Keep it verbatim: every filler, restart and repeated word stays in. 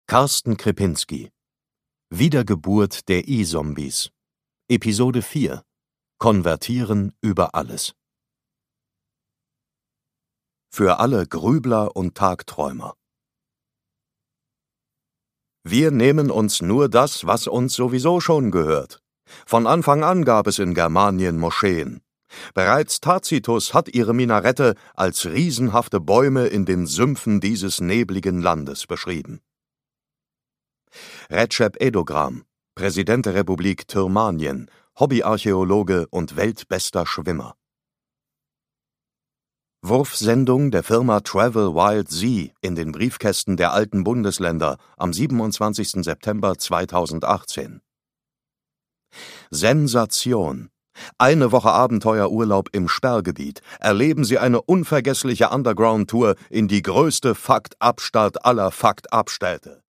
Carsten Krepinski Wiedergeburt der E-Zombies Episode vier Konvertieren über alles. Für alle Grübler und Tagträumer. Wir nehmen uns nur das, was uns sowieso schon gehört. Von Anfang an gab es in Germanien Moscheen. Bereits Tacitus hat ihre Minarette als riesenhafte Bäume in den Sümpfen dieses nebligen Landes beschrieben. Recep Erdogan, Präsident der Republik Turkmenien, Hobbyarchäologe und weltbester Schwimmer. Wurfsendung der Firma Travel Wild Sea in den Briefkästen der alten Bundesländer am siebenundzwanzigsten September zweitausendachtzehn. Sensation! Eine Woche Abenteuerurlaub im Sperrgebiet. Erleben Sie eine unvergessliche Underground-Tour in die größte Fakt-Abstadt aller Fakt-Abstädte.